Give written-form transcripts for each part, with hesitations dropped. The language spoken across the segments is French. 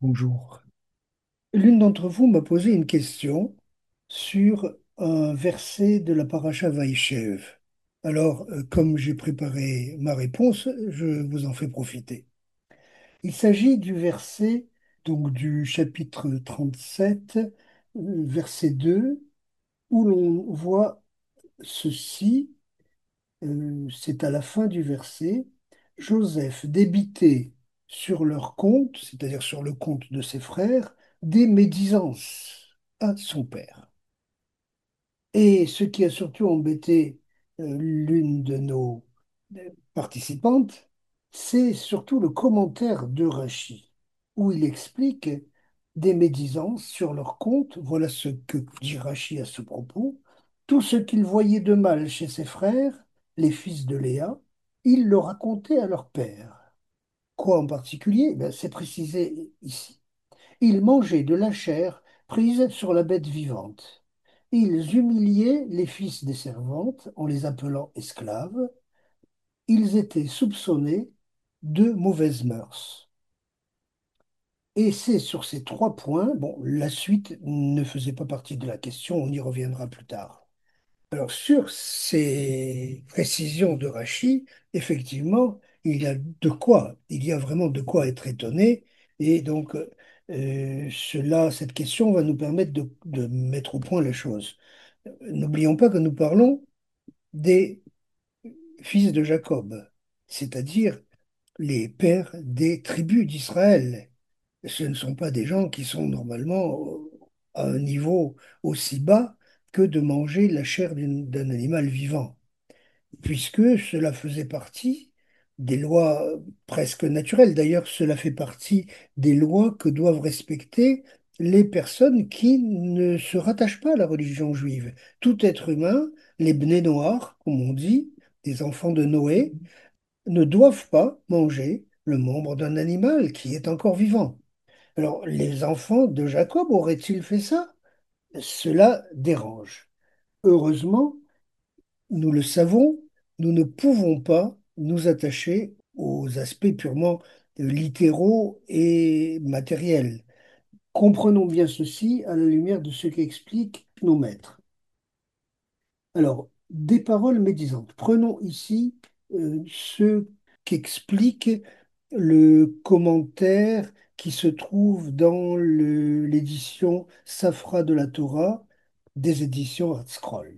Bonjour. L'une d'entre vous m'a posé une question sur un verset de la paracha Vaïchev. Alors, comme j'ai préparé ma réponse, je vous en fais profiter. Il s'agit du verset, donc du chapitre 37, verset 2, où l'on voit ceci, c'est à la fin du verset: Joseph débitait sur leur compte, c'est-à-dire sur le compte de ses frères, des médisances à son père. Et ce qui a surtout embêté l'une de nos participantes, c'est surtout le commentaire de Rachi, où il explique des médisances sur leur compte. Voilà ce que dit Rachi à ce propos. Tout ce qu'il voyait de mal chez ses frères, les fils de Léa, il le racontait à leur père. Quoi en particulier? C'est précisé ici. Ils mangeaient de la chair prise sur la bête vivante. Ils humiliaient les fils des servantes en les appelant esclaves. Ils étaient soupçonnés de mauvaises mœurs. Et c'est sur ces trois points, bon, la suite ne faisait pas partie de la question, on y reviendra plus tard. Alors, sur ces précisions de Rachi, effectivement, il y a vraiment de quoi être étonné. Et donc, cette question va nous permettre de mettre au point les choses. N'oublions pas que nous parlons des fils de Jacob, c'est-à-dire les pères des tribus d'Israël. Ce ne sont pas des gens qui sont normalement à un niveau aussi bas que de manger la chair d'un animal vivant, puisque cela faisait partie des lois presque naturelles. D'ailleurs, cela fait partie des lois que doivent respecter les personnes qui ne se rattachent pas à la religion juive. Tout être humain, les bnei noirs, comme on dit, des enfants de Noé, ne doivent pas manger le membre d'un animal qui est encore vivant. Alors, les enfants de Jacob auraient-ils fait ça? Cela dérange. Heureusement, nous le savons, nous ne pouvons pas nous attacher aux aspects purement littéraux et matériels. Comprenons bien ceci à la lumière de ce qu'expliquent nos maîtres. Alors, des paroles médisantes. Prenons ici ce qu'explique le commentaire qui se trouve dans l'édition Safra de la Torah des éditions ArtScroll.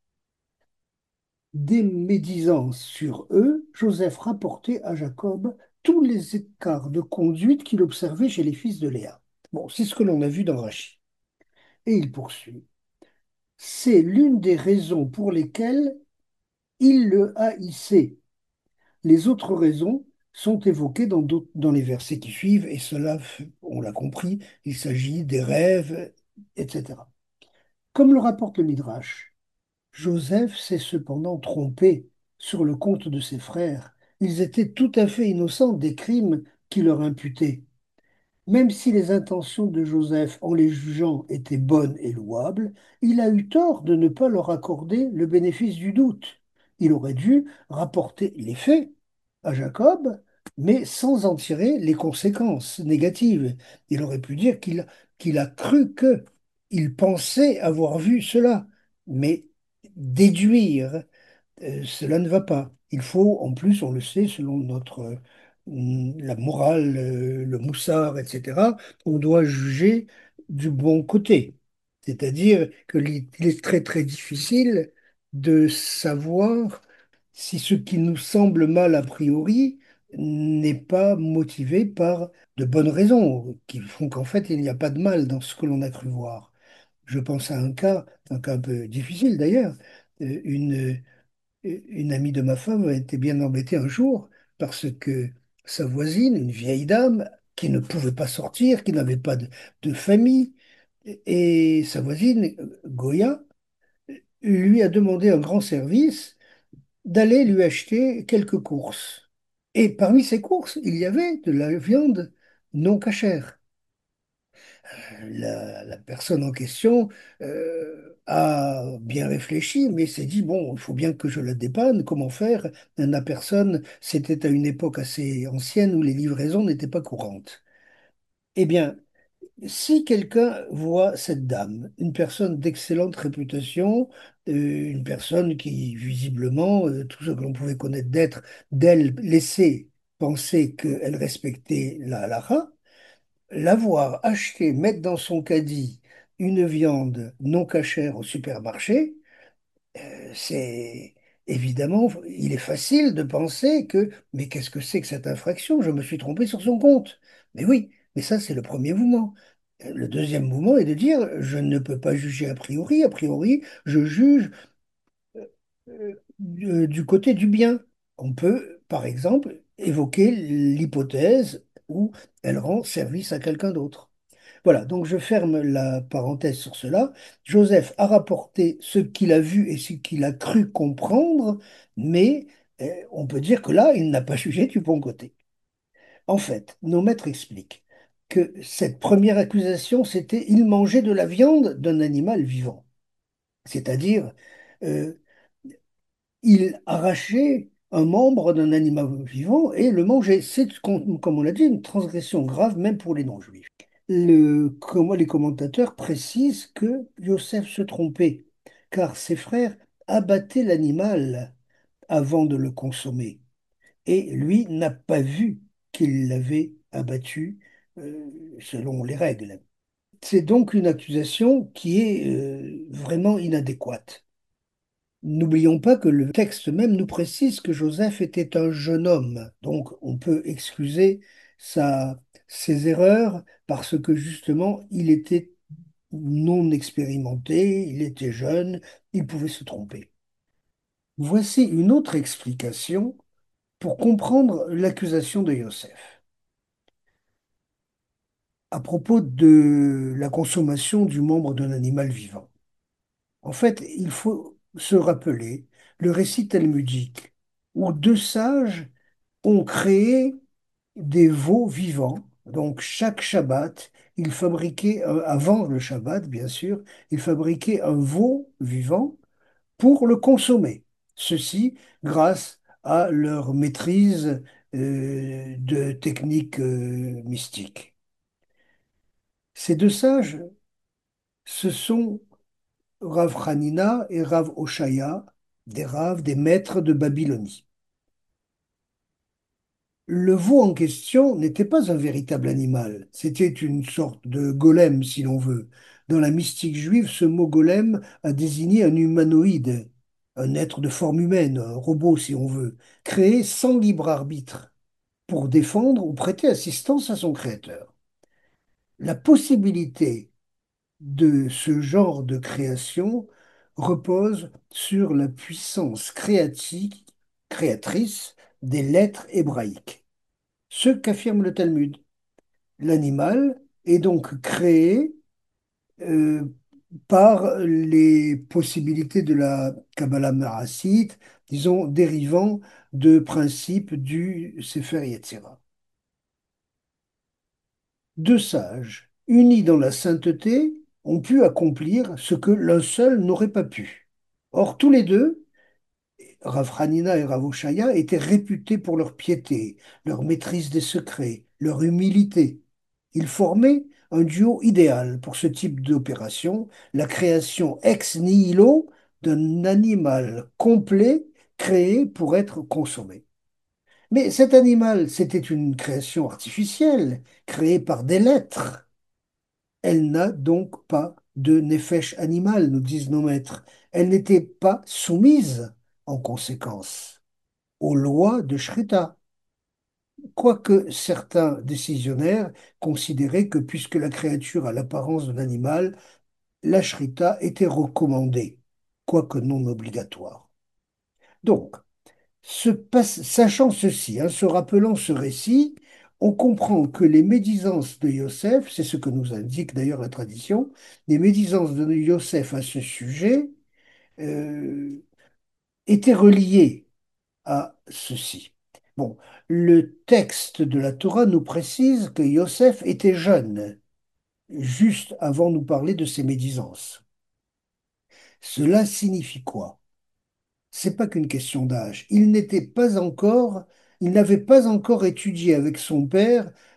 Des médisances sur eux, Joseph rapportait à Jacob tous les écarts de conduite qu'il observait chez les fils de Léa. Bon, c'est ce que l'on a vu dans Rachid. Et il poursuit. C'est l'une des raisons pour lesquelles il le haïssait. Les autres raisons sont évoquées dans les versets qui suivent, et cela, on l'a compris, il s'agit des rêves, etc. Comme le rapporte le Midrash, Joseph s'est cependant trompé sur le compte de ses frères. Ils étaient tout à fait innocents des crimes qu'il leur imputait. Même si les intentions de Joseph en les jugeant étaient bonnes et louables, il a eu tort de ne pas leur accorder le bénéfice du doute. Il aurait dû rapporter les faits à Jacob, mais sans en tirer les conséquences négatives. Il aurait pu dire qu'il a cru que, il pensait avoir vu cela, mais déduire cela ne va pas. Il faut, en plus, on le sait, selon la morale, le moussard, etc., on doit juger du bon côté. C'est-à-dire qu'il est très très difficile de savoir si ce qui nous semble mal a priori n'est pas motivé par de bonnes raisons, qui font qu'en fait il n'y a pas de mal dans ce que l'on a cru voir. Je pense à un cas un peu difficile d'ailleurs, une une amie de ma femme a été bien embêtée un jour parce que sa voisine, une vieille dame, qui ne pouvait pas sortir, qui n'avait pas de famille, et sa voisine, Goya, lui a demandé un grand service d'aller lui acheter quelques courses. Et parmi ces courses, il y avait de la viande non cachère. La personne en question a bien réfléchi, mais s'est dit, bon, il faut bien que je la dépanne, comment faire? La personne, c'était à une époque assez ancienne où les livraisons n'étaient pas courantes. Eh bien, si quelqu'un voit cette dame, une personne d'excellente réputation, une personne qui, visiblement, tout ce que l'on pouvait connaître d'elle laissait penser qu'elle respectait la halakha, l'avoir acheté, mettre dans son caddie une viande non cachère au supermarché, c'est évidemment, il est facile de penser que, mais qu'est-ce que c'est que cette infraction? Je me suis trompé sur son compte. Mais oui, mais ça, c'est le premier mouvement. Le deuxième mouvement est de dire, je ne peux pas juger a priori, je juge du côté du bien. On peut, par exemple, évoquer l'hypothèse où elle rend service à quelqu'un d'autre. Voilà, donc je ferme la parenthèse sur cela. Joseph a rapporté ce qu'il a vu et ce qu'il a cru comprendre, mais on peut dire que là, il n'a pas jugé du bon côté. En fait, nos maîtres expliquent que cette première accusation, c'était il mangeait de la viande d'un animal vivant, c'est-à-dire euh, il arrachait un membre d'un animal vivant et le mangeait. C'est, comme on l'a dit, une transgression grave même pour les non-juifs. Les commentateurs précisent que Yosef se trompait, car ses frères abattaient l'animal avant de le consommer, et lui n'a pas vu qu'il l'avait abattu selon les règles. C'est donc une accusation qui est vraiment inadéquate. N'oublions pas que le texte même nous précise que Joseph était un jeune homme, donc on peut excuser sa, ses erreurs parce que justement il était non expérimenté, il était jeune, il pouvait se tromper. Voici une autre explication pour comprendre l'accusation de Yosef à propos de la consommation du membre d'un animal vivant. En fait, il faut se rappeler le récit talmudique où deux sages ont créé des veaux vivants. Donc chaque Shabbat, ils fabriquaient, avant le Shabbat bien sûr, ils fabriquaient un veau vivant pour le consommer. Ceci grâce à leur maîtrise de techniques mystiques. Ces deux sages, ce sont Rav Hanina et Rav Oshaya, des maîtres de Babylonie. Le veau en question n'était pas un véritable animal, c'était une sorte de golem, si l'on veut. Dans la mystique juive, ce mot golem a désigné un humanoïde, un être de forme humaine, un robot, si on veut, créé sans libre arbitre, pour défendre ou prêter assistance à son créateur. La possibilité de ce genre de création repose sur la puissance créatrice des lettres hébraïques. Ce qu'affirme le Talmud. L'animal est donc créé euh, par les possibilités de la Kabbalah maracite, disons, dérivant de principes du Sefer Yetzirah. Deux sages, unis dans la sainteté, ont pu accomplir ce que l'un seul n'aurait pas pu. Or, tous les deux, Rav Hanina et Rav Oshaya, étaient réputés pour leur piété, leur maîtrise des secrets, leur humilité. Ils formaient un duo idéal pour ce type d'opération, la création ex nihilo d'un animal complet créé pour être consommé. Mais cet animal, c'était une création artificielle, créée par des lettres. Elle n'a donc pas de nefesh animal, nous disent nos maîtres. Elle n'était pas soumise, en conséquence, aux lois de Shrita. Quoique certains décisionnaires considéraient que puisque la créature a l'apparence d'un animal, la Shrita était recommandée, quoique non obligatoire. Donc, sachant ceci, se rappelant ce récit, on comprend que les médisances de Yosef, c'est ce que nous indique d'ailleurs la tradition, les médisances de Yosef à ce sujet euh, étaient reliées à ceci. Bon, le texte de la Torah nous précise que Yosef était jeune, juste avant nous parler de ses médisances. Cela signifie quoi? C'est pas qu'une question d'âge. Il n'avait pas encore étudié avec son père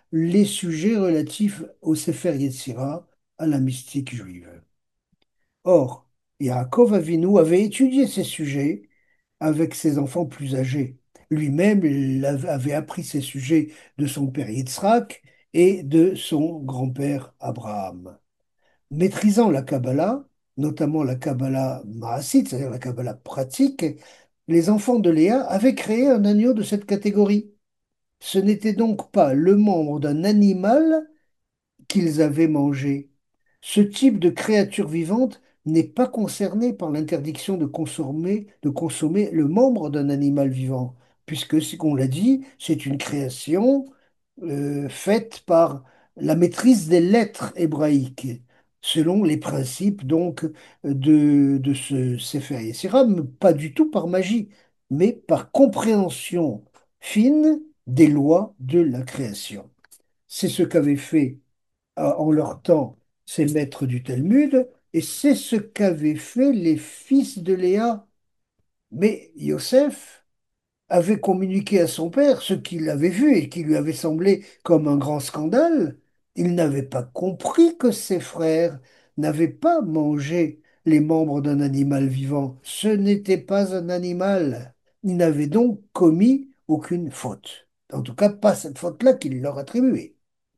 les sujets relatifs au Sefer Yetzira, à la mystique juive. Or, Yaakov Avinu avait étudié ces sujets avec ses enfants plus âgés. Lui-même avait appris ces sujets de son père Yitzhak et de son grand-père Abraham. Maîtrisant la Kabbalah, notamment la Kabbalah Maasite, c'est-à-dire la Kabbalah pratique, les enfants de Léa avaient créé un agneau de cette catégorie. Ce n'était donc pas le membre d'un animal qu'ils avaient mangé. Ce type de créature vivante n'est pas concerné par l'interdiction de consommer le membre d'un animal vivant, puisque, ce qu'on l'a dit, c'est une création faite par la maîtrise des lettres hébraïques, selon les principes donc de ce Sefer Yetzirah, mais pas du tout par magie, mais par compréhension fine des lois de la création. C'est ce qu'avaient fait en leur temps ces maîtres du Talmud, et c'est ce qu'avaient fait les fils de Léa. Mais Yosef avait communiqué à son père ce qu'il avait vu et qui lui avait semblé comme un grand scandale. Il n'avait pas compris que ses frères n'avaient pas mangé les membres d'un animal vivant. Ce n'était pas un animal. Il n'avait donc commis aucune faute. En tout cas, pas cette faute-là qu'il leur attribuait.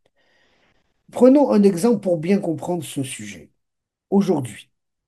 Prenons un exemple pour bien comprendre ce sujet. Aujourd'hui,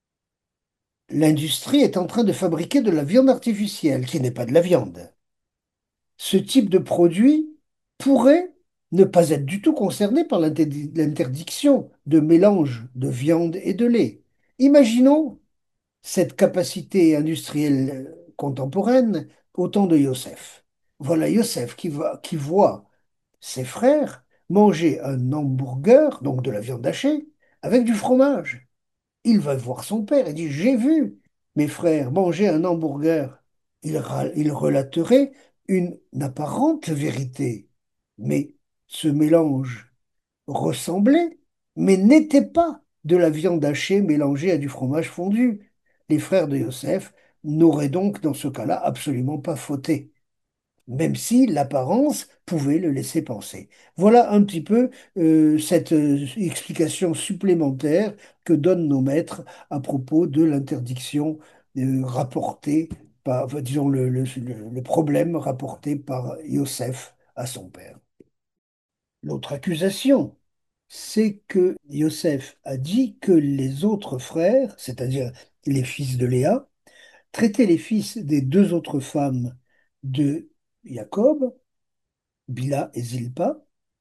l'industrie est en train de fabriquer de la viande artificielle, qui n'est pas de la viande. Ce type de produit pourrait ne pas être du tout concerné par l'interdiction de mélange de viande et de lait. Imaginons cette capacité industrielle contemporaine au temps de Yosef. Voilà Yosef qui voit ses frères manger un hamburger, donc de la viande hachée, avec du fromage. Il va voir son père et dit, j'ai vu mes frères manger un hamburger. Il relaterait une apparente vérité, mais ce mélange ressemblait, mais n'était pas de la viande hachée mélangée à du fromage fondu. Les frères de Yosef n'auraient donc dans ce cas-là absolument pas fauté, même si l'apparence pouvait le laisser penser. Voilà un petit peu cette explication supplémentaire que donnent nos maîtres à propos de l'interdiction rapportée par, enfin, disons, le problème rapporté par Yosef à son père. L'autre accusation, c'est que Yosef a dit que les autres frères, c'est-à-dire les fils de Léa, traitaient les fils des deux autres femmes de Jacob, Bila et Zilpa.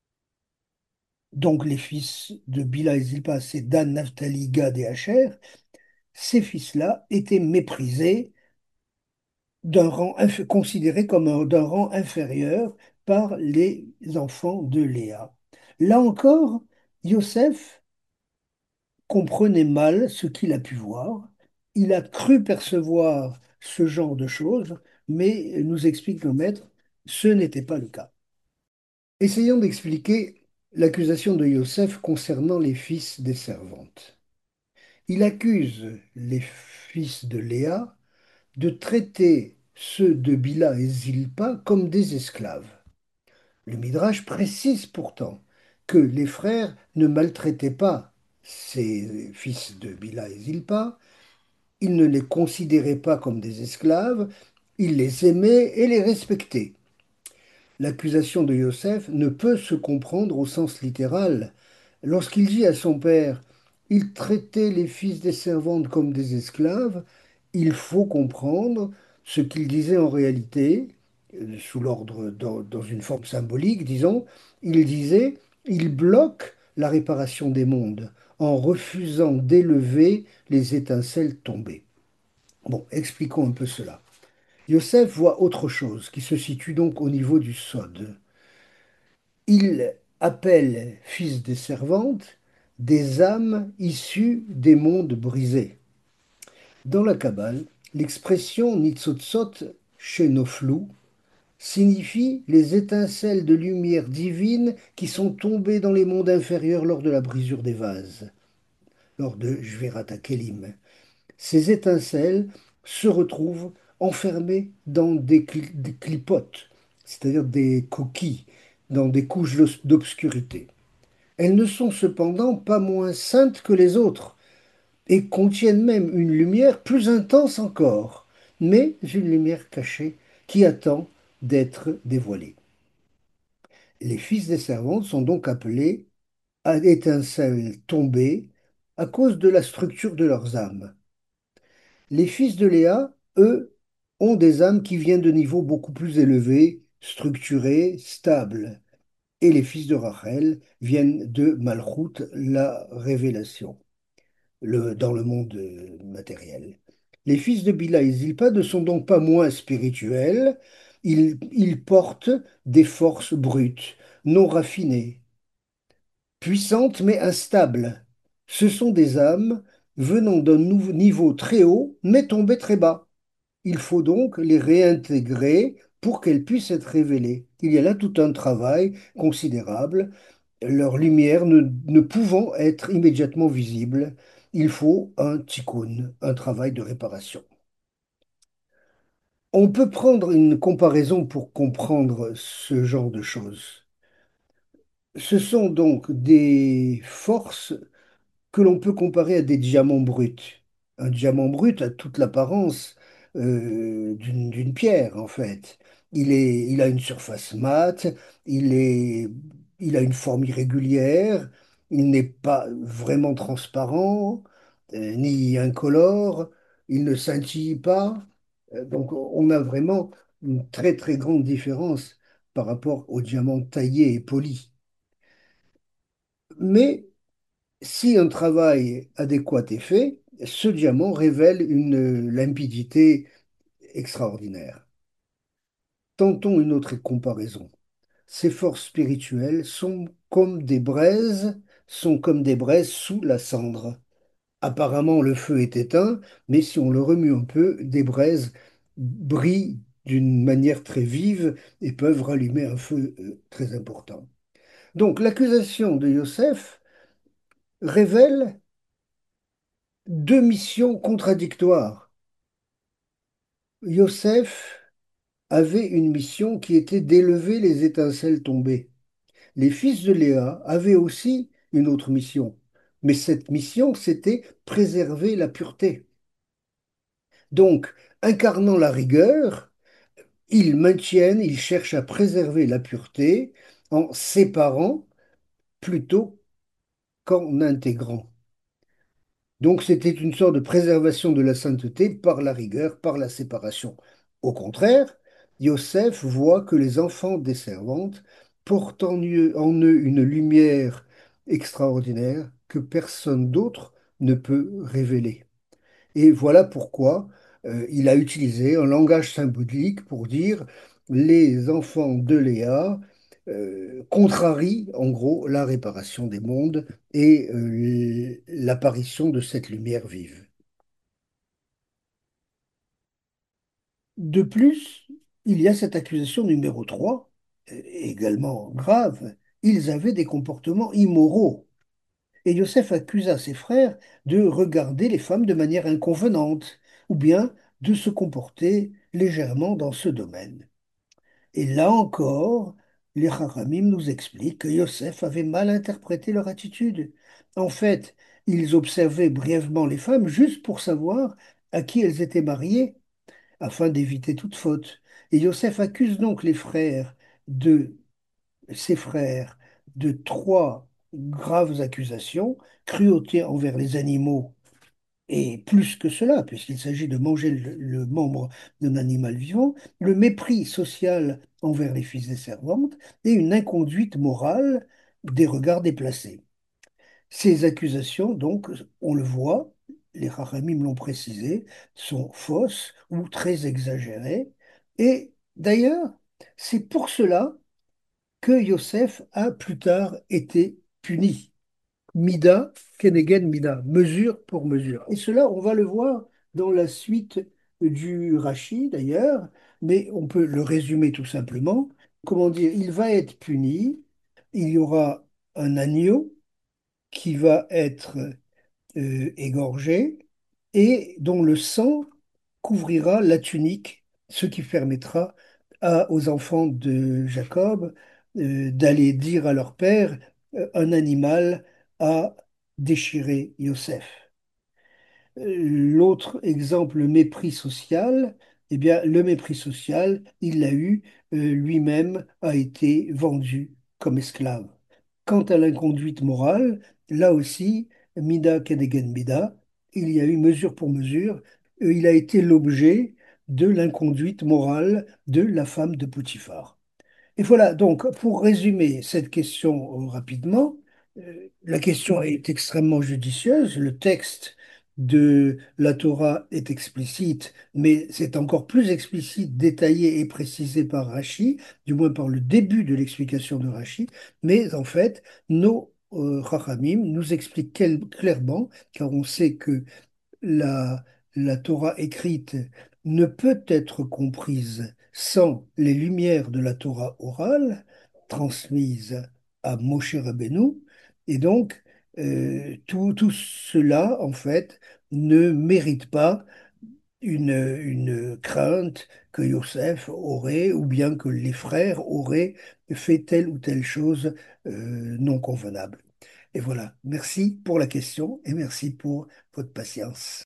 Donc les fils de Bila et Zilpa, c'est Dan, Naphtali, Gad et Asher. Ces fils-là étaient méprisés, considérés comme d'un rang inférieur par les enfants de Léa. Là encore, Yosef comprenait mal ce qu'il a pu voir. Il a cru percevoir ce genre de choses, mais nous explique le maître, ce n'était pas le cas. Essayons d'expliquer l'accusation de Yosef concernant les fils des servantes. Il accuse les fils de Léa de traiter ceux de Bila et Zilpa comme des esclaves. Le Midrash précise pourtant que les frères ne maltraitaient pas ces fils de Bila et Zilpa, ils ne les considéraient pas comme des esclaves, ils les aimaient et les respectaient. L'accusation de Yosef ne peut se comprendre au sens littéral. Lorsqu'il dit à son père, il traitait les fils des servantes comme des esclaves, il faut comprendre ce qu'il disait en réalité, sous l'ordre, dans une forme symbolique, disons, il disait, il bloque la réparation des mondes en refusant d'élever les étincelles tombées. Bon, expliquons un peu cela. Yosef voit autre chose qui se situe donc au niveau du Sod. Il appelle fils des servantes des âmes issues des mondes brisés. Dans la Kabbale, l'expression Nitzotzot Shenoflu signifie les étincelles de lumière divine qui sont tombées dans les mondes inférieurs lors de la brisure des vases, lors de Jverat HaKelim. Ces étincelles se retrouvent enfermées dans des clipotes, c'est-à-dire des coquilles, dans des couches d'obscurité. Elles ne sont cependant pas moins saintes que les autres et contiennent même une lumière plus intense encore, mais une lumière cachée qui attend d'être dévoilée. Les fils des servantes sont donc appelés à étincelles tombées à cause de la structure de leurs âmes. Les fils de Léa, eux, ont des âmes qui viennent de niveaux beaucoup plus élevés, structurés, stables. Et les fils de Rachel viennent de Malchut, la révélation, dans le monde matériel. Les fils de Bila et Zilpa ne sont donc pas moins spirituels, ils portent des forces brutes, non raffinées, puissantes mais instables. Ce sont des âmes venant d'un niveau très haut mais tombées très bas. Il faut donc les réintégrer pour qu'elles puissent être révélées. Il y a là tout un travail considérable, leur lumière ne pouvant être immédiatement visible. Il faut un tikkun, un travail de réparation. On peut prendre une comparaison pour comprendre ce genre de choses. Ce sont donc des forces que l'on peut comparer à des diamants bruts. Un diamant brut a toute l'apparence d'une pierre, en fait. Il a une surface mate, il est, il a une forme irrégulière, il n'est pas vraiment transparent, ni incolore, il ne scintille pas. Donc on a vraiment une très très grande différence par rapport au diamant taillé et poli. Mais si un travail adéquat est fait, ce diamant révèle une limpidité extraordinaire. Tentons une autre comparaison. Ces forces spirituelles sont comme des braises sous la cendre. Apparemment, le feu est éteint, mais si on le remue un peu, des braises brillent d'une manière très vive et peuvent rallumer un feu très important. Donc, l'accusation de Yosef révèle deux missions contradictoires. Yosef avait une mission qui était d'élever les étincelles tombées. Les fils de Léa avaient aussi une autre mission. Mais cette mission, c'était préserver la pureté. Donc, incarnant la rigueur, ils cherchent à préserver la pureté en séparant plutôt qu'en intégrant. Donc c'était une sorte de préservation de la sainteté par la rigueur, par la séparation. Au contraire, Yosef voit que les enfants des servantes portent en eux une lumière extraordinaire que personne d'autre ne peut révéler. Et voilà pourquoi il a utilisé un langage symbolique pour dire les enfants de Léa contrarient en gros la réparation des mondes et l'apparition de cette lumière vive. De plus, il y a cette accusation numéro 3, également grave. Ils avaient des comportements immoraux. Et Joseph accusa ses frères de regarder les femmes de manière inconvenante, ou bien de se comporter légèrement dans ce domaine. Et là encore, les Haramim nous expliquent que Yosef avait mal interprété leur attitude. En fait, ils observaient brièvement les femmes juste pour savoir à qui elles étaient mariées, afin d'éviter toute faute. Et Yosef accuse donc de ses frères de trois graves accusations: cruauté envers les animaux, et plus que cela, puisqu'il s'agit de manger le membre d'un animal vivant, le mépris social envers les fils des servantes et une inconduite morale des regards déplacés. Ces accusations, donc, on le voit, les Rachamim l'ont précisé, sont fausses ou très exagérées. Et d'ailleurs, c'est pour cela que Yosef a plus tard été puni. Mida, Kenegen Mida, mesure pour mesure. Et cela, on va le voir dans la suite du Rashi d'ailleurs, mais on peut le résumer tout simplement. Comment dire, il va être puni, il y aura un agneau qui va être égorgé et dont le sang couvrira la tunique, ce qui permettra aux enfants de Jacob d'aller dire à leur père, un animal a déchiré Yosef. L'autre exemple, le mépris social, eh bien, le mépris social, il l'a eu, lui-même a été vendu comme esclave. Quant à l'inconduite morale, là aussi, Mida Kenegen Mida, il y a eu mesure pour mesure, il a été l'objet de l'inconduite morale de la femme de Potiphar. Et voilà, donc pour résumer cette question rapidement, la question est extrêmement judicieuse. Le texte de la Torah est explicite, mais c'est encore plus explicite, détaillé et précisé par Rachi, du moins par le début de l'explication de Rachi. Mais en fait, nos Chachamim nous expliquent clairement, car on sait que la, la Torah écrite ne peut être comprise sans les lumières de la Torah orale transmise à Moshe Rabbeinu. Et donc, tout cela, en fait, ne mérite pas une crainte que Yosef aurait, ou bien que les frères auraient fait telle ou telle chose non convenable. Et voilà, merci pour la question et merci pour votre patience.